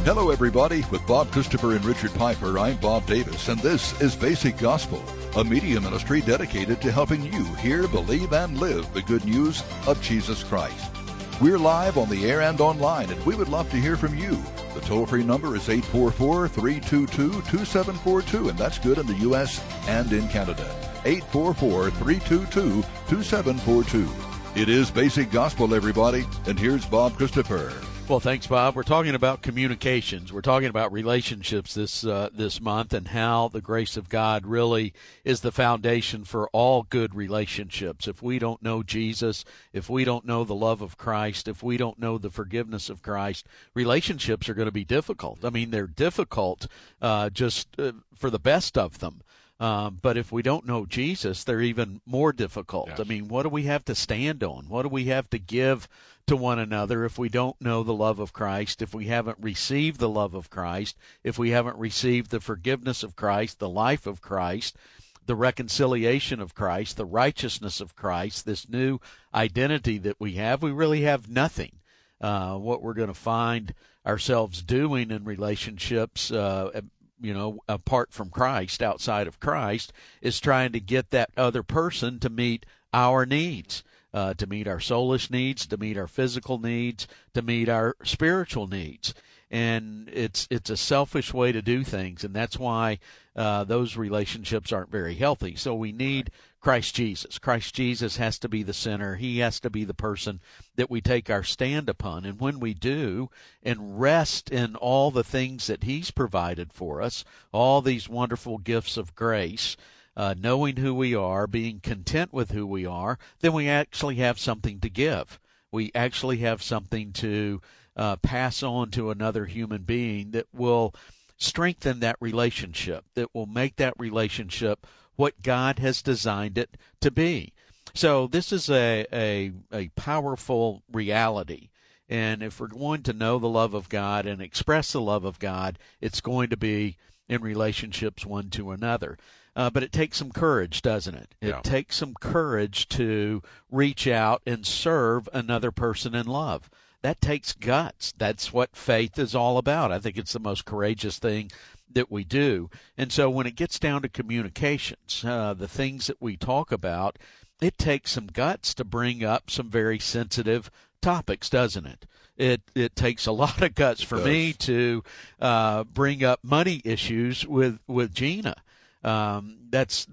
Hello, everybody. With Bob Christopher and Richard Piper, I'm Bob Davis, and this is Basic Gospel, a media ministry dedicated to helping you hear, believe, and live the good news of Jesus Christ. We're live on the air and online, and we would love to hear from you. The toll-free number is 844-322-2742, and that's good in the U.S. and in Canada. 844-322-2742. It is Basic Gospel, everybody, and here's Bob Christopher. Well, thanks, Bob. We're talking about communications. We're talking about relationships this month, and how the grace of God really is the foundation for all good relationships. If we don't know Jesus, if we don't know the love of Christ, if we don't know the forgiveness of Christ, relationships are going to be difficult. I mean, they're difficult for the best of them. But if we don't know Jesus, they're even more difficult. Yes. I mean, what do we have to stand on? What do we have to give to one another if we don't know the love of Christ, if we haven't received the love of Christ, if we haven't received the forgiveness of Christ, the life of Christ, the reconciliation of Christ, the righteousness of Christ, this new identity that we have? We really have nothing. What we're going to find ourselves doing in relationships apart from Christ, outside of Christ, is trying to get that other person to meet our needs, to meet our soulish needs, to meet our physical needs, to meet our spiritual needs. And it's a selfish way to do things, and that's why those relationships aren't very healthy. So we need Christ Jesus. Christ Jesus has to be the center. He has to be the person that we take our stand upon. And when we do, and rest in all the things that He's provided for us, all these wonderful gifts of grace, knowing who we are, being content with who we are, then we actually have something to give. We actually have something to pass on to another human being that will strengthen that relationship, that will make that relationship what God has designed it to be. So this is a powerful reality. And if we're going to know the love of God and express the love of God, it's going to be in relationships one to another. But it takes some courage, doesn't it? It takes some courage to reach out and serve another person in love. That takes guts. That's what faith is all about. I think it's the most courageous thing that we do. And so when it gets down to communications, the things that we talk about, it takes some guts to bring up some very sensitive topics, doesn't it? It takes a lot of guts for me to bring up money issues with Gina. That's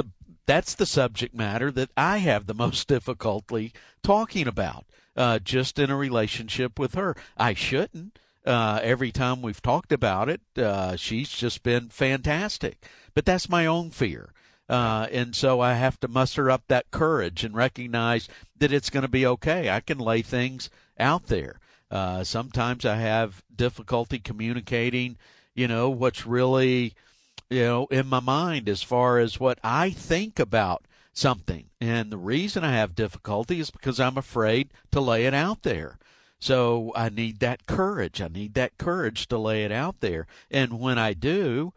the subject matter that I have the most difficulty talking about, just in a relationship with her. I shouldn't. Every time we've talked about it, she's just been fantastic. But that's my own fear. And so I have to muster up that courage and recognize that it's going to be okay. I can lay things out there. Sometimes I have difficulty communicating, what's really, in my mind as far as what I think about something. And the reason I have difficulty is because I'm afraid to lay it out there. So I need that courage. I need that courage to lay it out there. And when I do,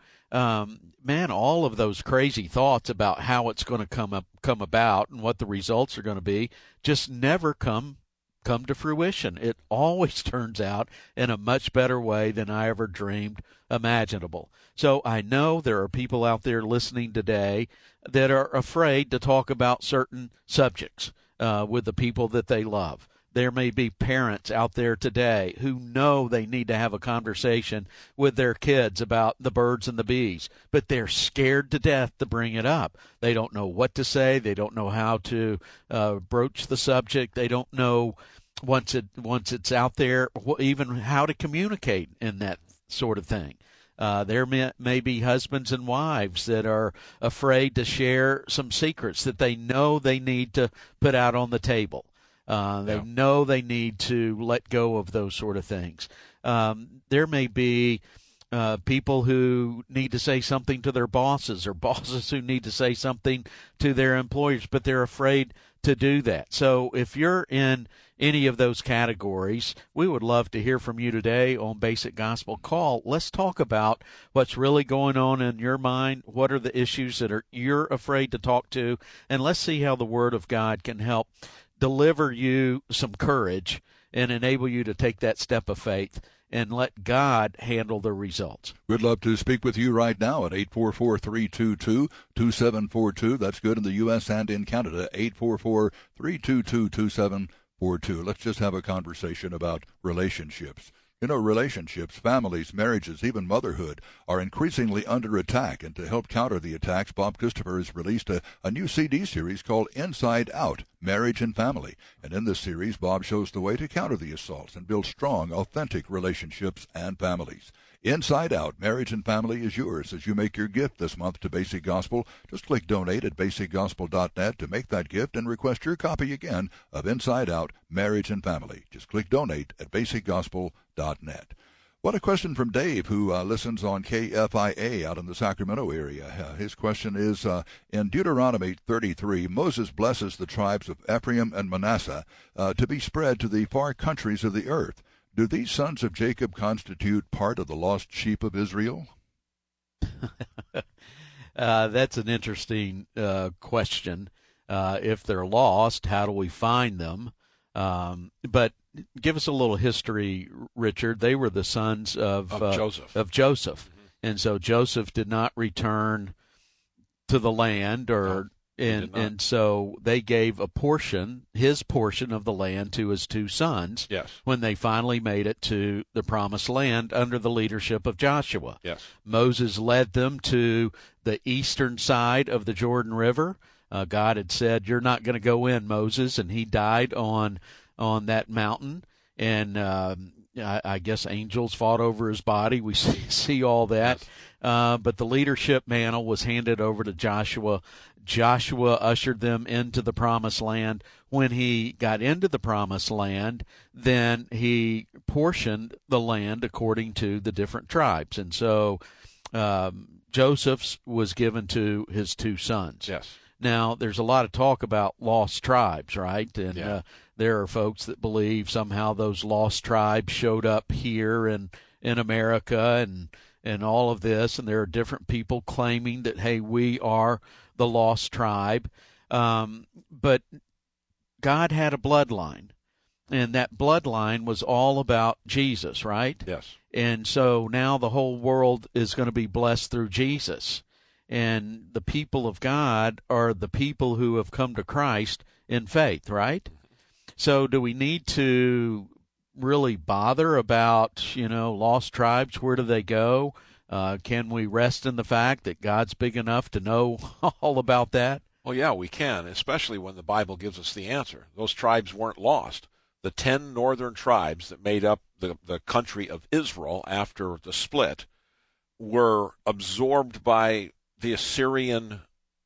all of those crazy thoughts about how it's going to come about and what the results are going to be just never come to fruition. It always turns out in a much better way than I ever dreamed imaginable. So I know there are people out there listening today that are afraid to talk about certain subjects with the people that they love. There may be parents out there today who know they need to have a conversation with their kids about the birds and the bees, but they're scared to death to bring it up. They don't know what to say. They don't know how to broach the subject. They don't know once it's out there even how to communicate in that sort of thing. There may be husbands and wives that are afraid to share some secrets that they know they need to put out on the table. They know they need to let go of those sort of things. There may be people who need to say something to their bosses, or bosses who need to say something to their employers, but they're afraid to do that. So if you're in any of those categories, we would love to hear from you today on Basic Gospel Call. Let's talk about what's really going on in your mind. What are the issues that you're afraid to talk to? And let's see how the Word of God can help deliver you some courage and enable you to take that step of faith and let God handle the results. We'd love to speak with you right now at 844-322-2742. That's good in the U.S. and in Canada, 844-322-2742. Let's just have a conversation about relationships. You know, relationships, families, marriages, even motherhood are increasingly under attack. And to help counter the attacks, Bob Christopher has released a new CD series called Inside Out, Marriage and Family. And in this series, Bob shows the way to counter the assaults and build strong, authentic relationships and families. Inside Out, Marriage and Family is yours as you make your gift this month to Basic Gospel. Just click Donate at basicgospel.net to make that gift and request your copy again of Inside Out, Marriage and Family. Just click Donate at basicgospel.net. What a question from Dave, who listens on KFIA out in the Sacramento area. His question is, in Deuteronomy 33, Moses blesses the tribes of Ephraim and Manasseh to be spread to the far countries of the earth. Do these sons of Jacob constitute part of the lost sheep of Israel? That's an interesting question. If they're lost, how do we find them? But give us a little history, Richard. They were the sons of Joseph. Mm-hmm. And so Joseph did not return to the land, and so they gave his portion of the land to his two sons. Yes. When they finally made it to the promised land under the leadership of Joshua. Yes. Moses led them to the eastern side of the Jordan River. God had said, "You're not going to go in, Moses," and he died on that mountain. And I guess angels fought over his body. We see all that. Yes. But the leadership mantle was handed over to Joshua. Joshua ushered them into the promised land. When he got into the promised land, then he portioned the land according to the different tribes. And so Joseph's was given to his two sons. Yes. Now, there's a lot of talk about lost tribes, right? And there are folks that believe somehow those lost tribes showed up here in America and all of this, and there are different people claiming that, hey, we are the lost tribe. But God had a bloodline, and that bloodline was all about Jesus, right? Yes. And so now the whole world is going to be blessed through Jesus. And the people of God are the people who have come to Christ in faith, right? So do we need to really bother about, lost tribes? Where do they go? Can we rest in the fact that God's big enough to know all about that? Well, yeah, we can, especially when the Bible gives us the answer. Those tribes weren't lost. The 10 northern tribes that made up the country of Israel after the split were absorbed by the Assyrian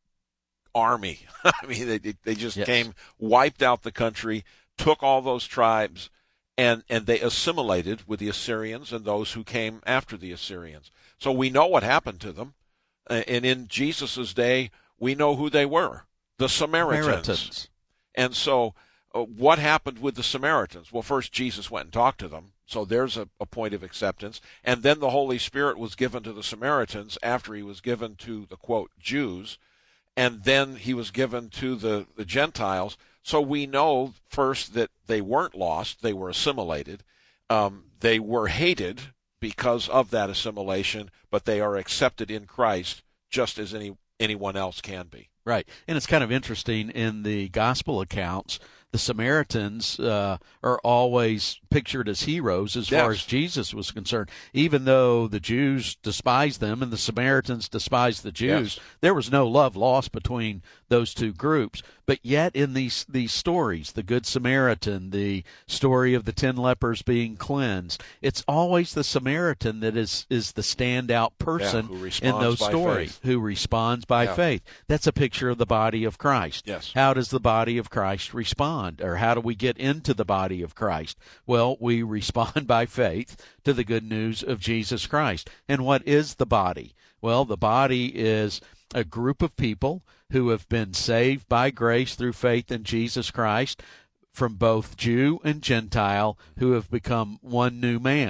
army. I mean, they just came, wiped out the country, took all those tribes, and they assimilated with the Assyrians and those who came after the Assyrians. So we know what happened to them. And in Jesus' day, we know who they were, the Samaritans. And so what happened with the Samaritans? Well, first Jesus went and talked to them. So there's a point of acceptance. And then the Holy Spirit was given to the Samaritans after he was given to the, quote, Jews. And then he was given to the Gentiles. So we know first that they weren't lost. They were assimilated. They were hated because of that assimilation, but they are accepted in Christ just as anyone else can be. Right. And it's kind of interesting in the gospel accounts, the Samaritans are always pictured as heroes as far as Jesus was concerned. Even though the Jews despised them and the Samaritans despised the Jews, there was no love lost between those two groups. But yet in these stories, the Good Samaritan, the story of the 10 lepers being cleansed, it's always the Samaritan that is the standout person in those stories who responds by faith. That's a picture of the body of Christ. Yes. How does the body of Christ respond? Or how do we get into the body of Christ? Well, we respond by faith to the good news of Jesus Christ. And what is the body? Well, the body is a group of people who have been saved by grace through faith in Jesus Christ from both Jew and Gentile who have become one new man. It's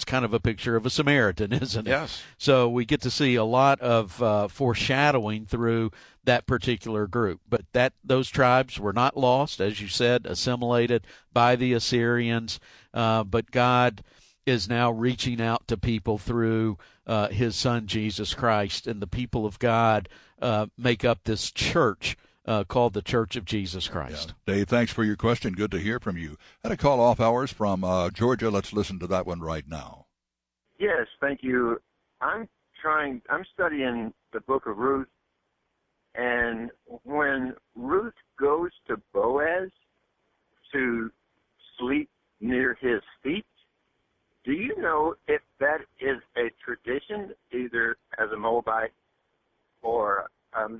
kind of a picture of a Samaritan, isn't it? Yes. So we get to see a lot of foreshadowing through that particular group. But those tribes were not lost, as you said, assimilated by the Assyrians. But God is now reaching out to people through his Son, Jesus Christ. And the people of God make up this church called the Church of Jesus Christ. Yeah. Dave, thanks for your question. Good to hear from you. Had a call off hours from Georgia. Let's listen to that one right now. Yes, thank you. I'm studying the book of Ruth, and when Ruth goes to Boaz to sleep near his feet, do you know if that is a tradition, either as a Moabite or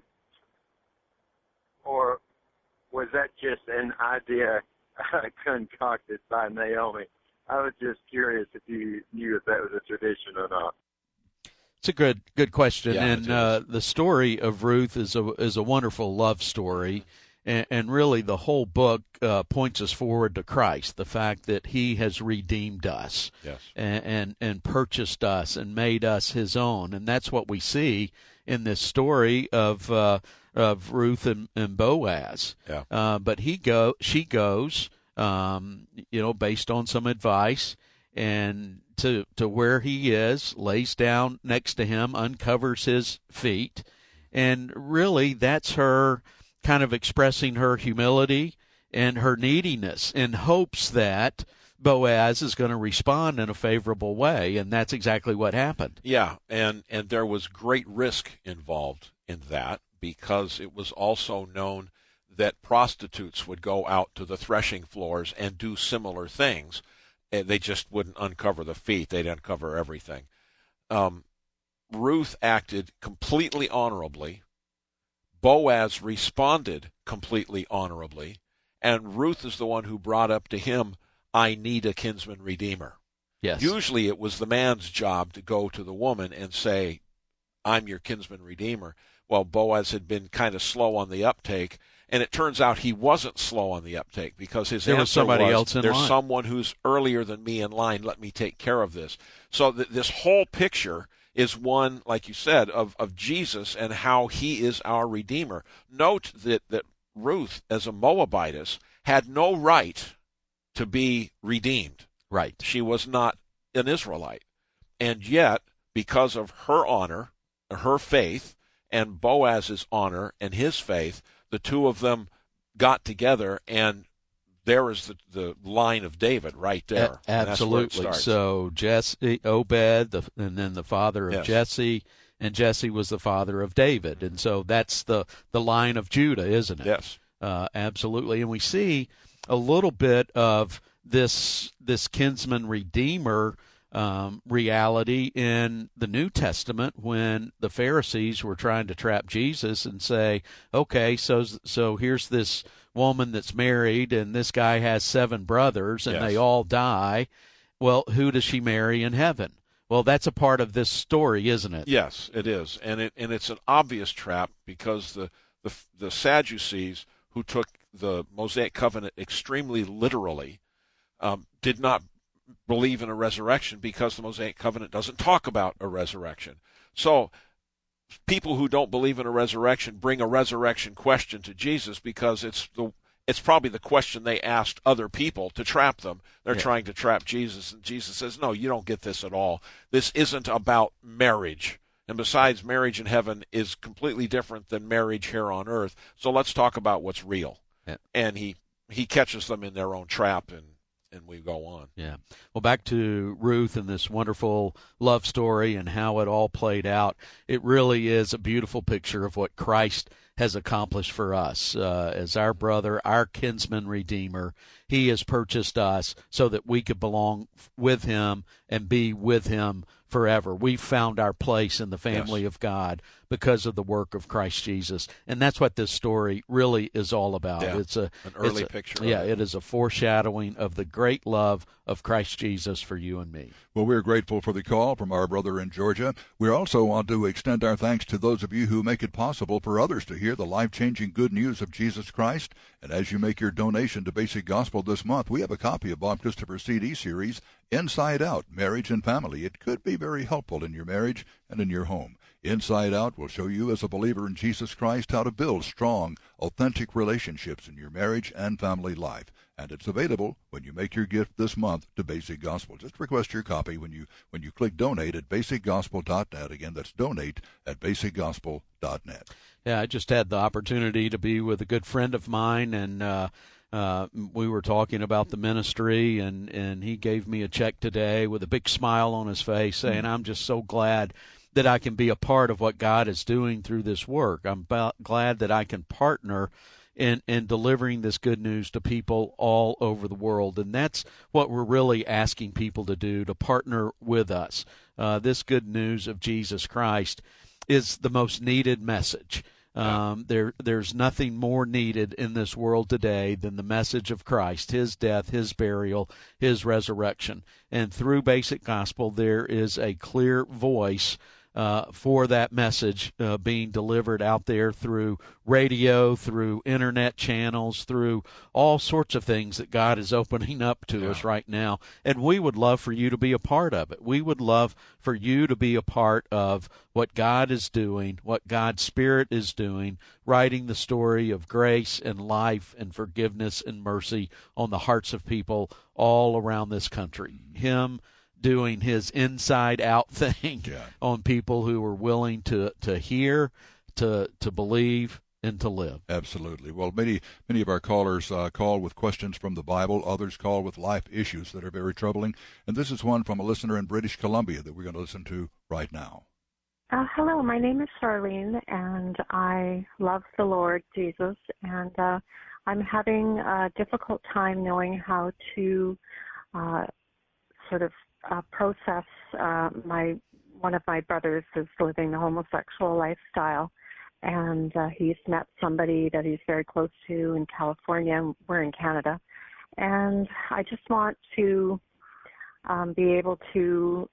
was that just an idea concocted by Naomi? I was just curious if you knew if that was a tradition or not. It's a good question, Yeah, and the story of Ruth is a wonderful love story, and really the whole book points us forward to Christ, the fact that He has redeemed us, Yes. and purchased us and made us His own, and that's what we see in this story of Ruth and Boaz. Yeah. But she goes, based on some advice, and to where he is, lays down next to him, uncovers his feet, and really that's her kind of expressing her humility and her neediness in hopes that Boaz is going to respond in a favorable way, and that's exactly what happened. Yeah, and there was great risk involved in that, because it was also known that prostitutes would go out to the threshing floors and do similar things. They just wouldn't uncover the feet. They'd uncover everything. Ruth acted completely honorably. Boaz responded completely honorably. And Ruth is the one who brought up to him, I need a kinsman redeemer. Yes. Usually it was the man's job to go to the woman and say, I'm your kinsman redeemer. Well, Boaz had been kind of slow on the uptake, and it turns out he wasn't slow on the uptake, because his answer was somebody else in there's line. someone who's earlier than me in line. Let me take care of this. So this whole picture is one, like you said, of Jesus and how he is our Redeemer. Note that Ruth, as a Moabitess, had no right to be redeemed. Right. She was not an Israelite. And yet, because of her honor, her faith, and Boaz's honor and his faith, the two of them got together, and there is the line of David right there. Absolutely. So Jesse, Obed, and then the father of Yes. Jesse, and Jesse was the father of David, and so that's the line of Judah, isn't it? Yes. Absolutely. And we see a little bit of this kinsman redeemer reality in the New Testament, when the Pharisees were trying to trap Jesus and say, okay, so here's this woman that's married, and this guy has 7 brothers, and Yes. they all die. Well, who does she marry in heaven? Well, that's a part of this story, isn't it? Yes, it is, and it's an obvious trap, because the Sadducees, who took the Mosaic covenant extremely literally, did not believe in a resurrection, because the Mosaic covenant doesn't talk about a resurrection. So people who don't believe in a resurrection bring a resurrection question to Jesus, because it's probably the question they asked other people to trap them. They're trying to trap Jesus, and Jesus says, no, you don't get this at all. This isn't about marriage. And besides, marriage in heaven is completely different than marriage here on earth. So let's talk about what's real. Yeah. And he catches them in their own trap, and we go on. Yeah. Well, back to Ruth and this wonderful love story and how it all played out. It really is a beautiful picture of what Christ has accomplished for us as our brother, our kinsman redeemer. He has purchased us so that we could belong with him and be with him forever. We've found our place in the family of God because of the work of Christ Jesus. And that's what this story really is all about. Yeah, it's an early picture. Yeah, it is a foreshadowing of the great love of Christ Jesus for you and me. Well, we're grateful for the call from our brother in Georgia. We also want to extend our thanks to those of you who make it possible for others to hear the life-changing good news of Jesus Christ. And as you make your donation to Basic Gospel Gospel this month, we have a copy of Bob Christopher's CD series, Inside Out, Marriage and Family. It could be very helpful in your marriage and in your home. Inside Out will show you as a believer in Jesus Christ how to build strong, authentic relationships in your marriage and family life. And it's available when you make your gift this month to Basic Gospel. Just request your copy when you click donate at basicgospel.net. Again, that's donate at basicgospel.net. Yeah, I just had the opportunity to be with a good friend of mine, and we were talking about the ministry, and he gave me a check today with a big smile on his face, saying, I'm just so glad that I can be a part of what God is doing through this work. I'm glad that I can partner in delivering this good news to people all over the world. And that's what we're really asking people to do, to partner with us. This good news of Jesus Christ is the most needed message. There's nothing more needed in this world today than the message of Christ, his death, his burial, his resurrection. And through Basic Gospel, there is a clear voice for that message being delivered out there through radio, through internet channels, through all sorts of things that God is opening up to us right now. And we would love for you to be a part of it. We would love for you to be a part of what God is doing, what God's Spirit is doing, writing the story of grace and life and forgiveness and mercy on the hearts of people all around this country. Him doing his inside-out thing on people who are willing to hear, to believe, and to live. Absolutely. Well, many of our callers call with questions from the Bible. Others call with life issues that are very troubling. And this is one from a listener in British Columbia that we're going to listen to right now. Hello, my name is Charlene, and I love the Lord Jesus, and I'm having a difficult time knowing how to sort of process one of my brothers is living a homosexual lifestyle, and he's met somebody that he's very close to in California, and we're in Canada. And I just want to be able to,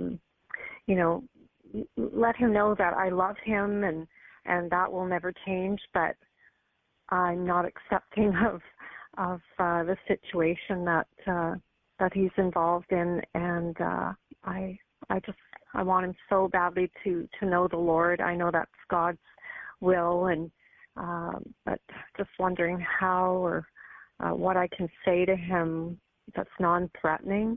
let him know that I love him, and that will never change, but I'm not accepting of the situation that he's involved in, and I want him so badly to know the Lord. I know that's God's will, and but just wondering how or what I can say to him that's non-threatening.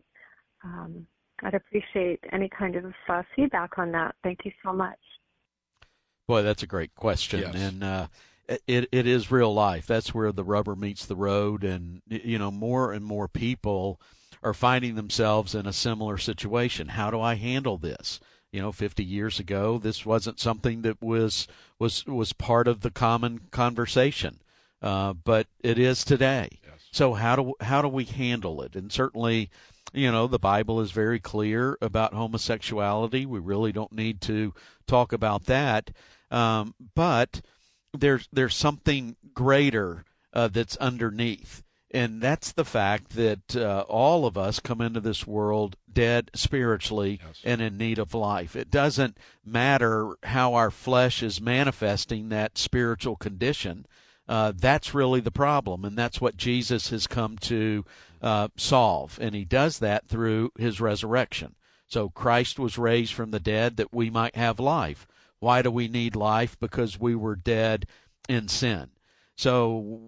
I'd appreciate any kind of feedback on that. Thank you so much. Boy, that's a great question, yes. And it is real life. That's where the rubber meets the road, and more and more people are finding themselves in a similar situation. How do I handle this? 50 years ago, this wasn't something that was part of the common conversation, but it is today. Yes. So how do we handle it? And certainly, the Bible is very clear about homosexuality. We really don't need to talk about that, but there's something greater that's underneath. And that's the fact that all of us come into this world dead spiritually, yes, and in need of life. It doesn't matter how our flesh is manifesting that spiritual condition. That's really the problem, and that's what Jesus has come to solve. And he does that through his resurrection. So Christ was raised from the dead that we might have life. Why do we need life? Because we were dead in sin. So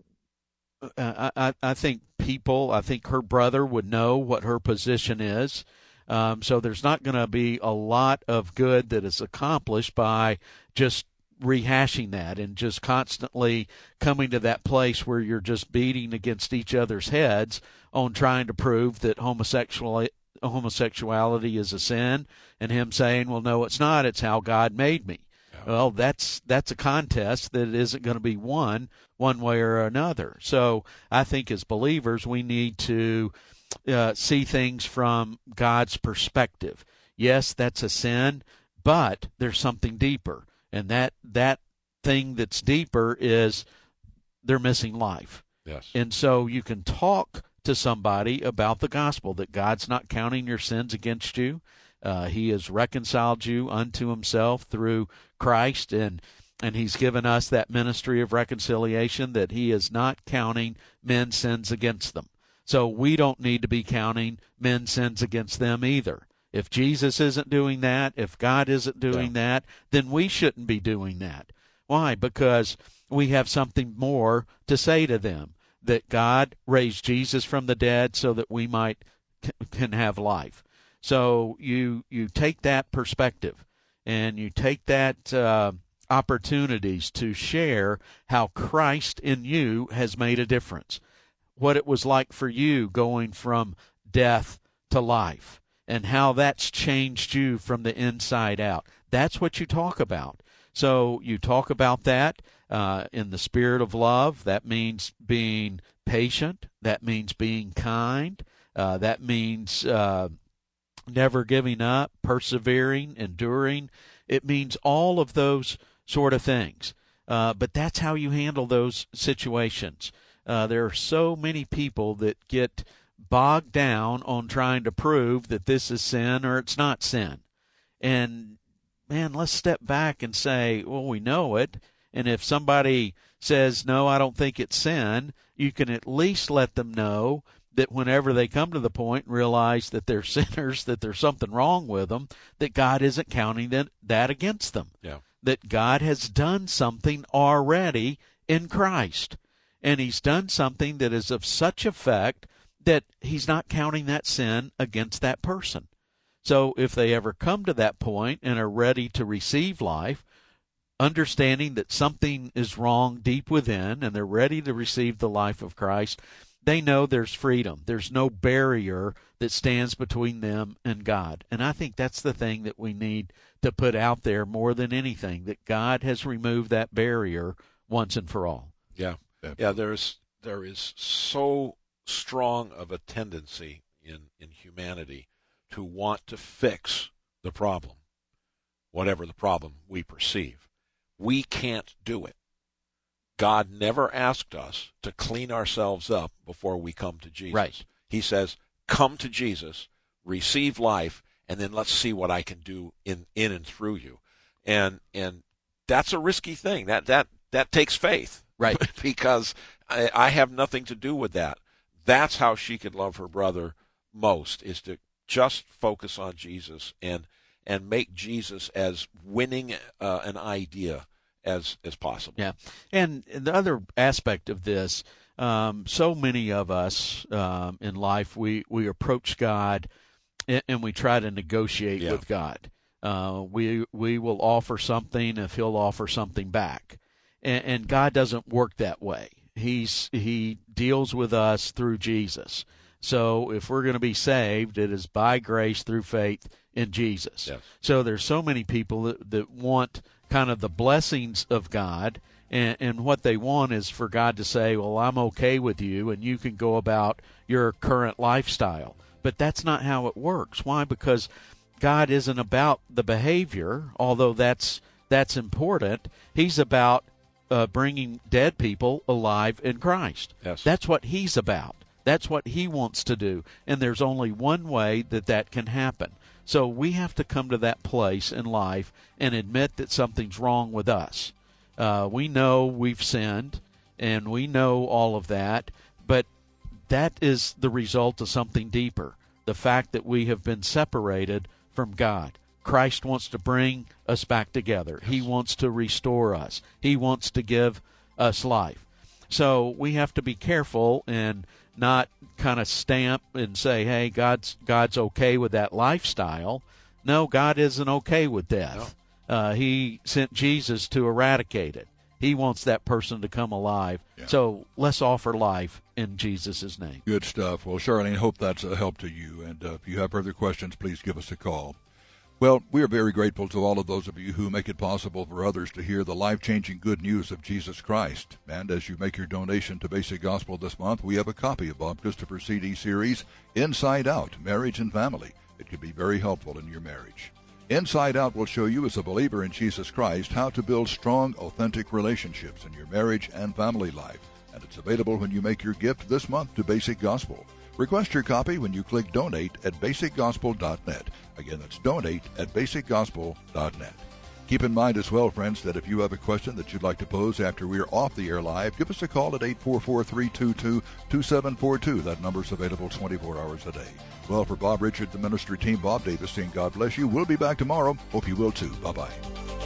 I think her brother would know what her position is. So there's not going to be a lot of good that is accomplished by just rehashing that and just constantly coming to that place where you're just beating against each other's heads on trying to prove that homosexuality is a sin, and him saying, well, no, it's not. It's how God made me. Well, that's a contest that isn't going to be won one way or another. So I think as believers, we need to see things from God's perspective. Yes, that's a sin, but there's something deeper. And that thing that's deeper is they're missing life. Yes. And so you can talk to somebody about the gospel, that God's not counting your sins against you. He has reconciled you unto himself through Christ, and he's given us that ministry of reconciliation, that he is not counting men's sins against them. So we don't need to be counting men's sins against them either. If Jesus isn't doing that, if God isn't doing that, then we shouldn't be doing that. Why? Because we have something more to say to them, that God raised Jesus from the dead so that we can have life. So you take that perspective and you take that opportunities to share how Christ in you has made a difference, what it was like for you going from death to life, and how that's changed you from the inside out. That's what you talk about. So you talk about that in the spirit of love. That means being patient. That means being kind. That means never giving up, persevering, enduring. It means all of those sort of things. But that's how you handle those situations. There are so many people that get bogged down on trying to prove that this is sin or it's not sin. And, man, let's step back and say, well, we know it. And if somebody says, no, I don't think it's sin, you can at least let them know that whenever they come to the point and realize that they're sinners, that there's something wrong with them, that God isn't counting that against them. Yeah. That God has done something already in Christ. And he's done something that is of such effect that he's not counting that sin against that person. So if they ever come to that point and are ready to receive life, understanding that something is wrong deep within and they're ready to receive the life of Christ, they know there's freedom. There's no barrier that stands between them and God. And I think that's the thing that we need to put out there more than anything, that God has removed that barrier once and for all. Yeah. Yeah, there is so strong of a tendency in humanity to want to fix the problem, whatever the problem we perceive. We can't do it. God never asked us to clean ourselves up before we come to Jesus. Right. He says, come to Jesus, receive life, and then let's see what I can do in and through you. And that's a risky thing. That takes faith. Right. Because I have nothing to do with that. That's how she could love her brother most, is to just focus on Jesus and make Jesus as winning an idea as possible. Yeah. And the other aspect of this, so many of us in life, we approach God and we try to negotiate with God. We will offer something if he'll offer something back. And God doesn't work that way. He deals with us through Jesus. So if we're going to be saved, it is by grace through faith in Jesus. Yes. So there's so many people that want kind of the blessings of God, and what they want is for God to say, well, I'm okay with you, and you can go about your current lifestyle. But that's not how it works. Why? Because God isn't about the behavior, although that's important. He's about bringing dead people alive in Christ. Yes. That's what he's about. That's what he wants to do. And there's only one way that can happen. So we have to come to that place in life and admit that something's wrong with us. We know we've sinned, and we know all of that, but that is the result of something deeper, the fact that we have been separated from God. Christ wants to bring us back together. He wants to restore us. He wants to give us life. So we have to be careful and not kind of stamp and say, hey, God's okay with that lifestyle. No, God isn't okay with death. No. He sent Jesus to eradicate it. He wants that person to come alive. Yeah. So let's offer life in Jesus' name. Good stuff. Well, Charlene, hope that's a help to you. And if you have further questions, please give us a call. Well, we are very grateful to all of those of you who make it possible for others to hear the life-changing good news of Jesus Christ. And as you make your donation to Basic Gospel this month, we have a copy of Bob Christopher's CD series, Inside Out, Marriage and Family. It can be very helpful in your marriage. Inside Out will show you, as a believer in Jesus Christ, how to build strong, authentic relationships in your marriage and family life. And it's available when you make your gift this month to Basic Gospel. Request your copy when you click Donate at basicgospel.net. Again, that's Donate at basicgospel.net. Keep in mind as well, friends, that if you have a question that you'd like to pose after we're off the air live, give us a call at 844-322-2742. That number's available 24 hours a day. Well, for Bob Richard, the ministry team, Bob Davis saying God bless you. We'll be back tomorrow. Hope you will too. Bye-bye.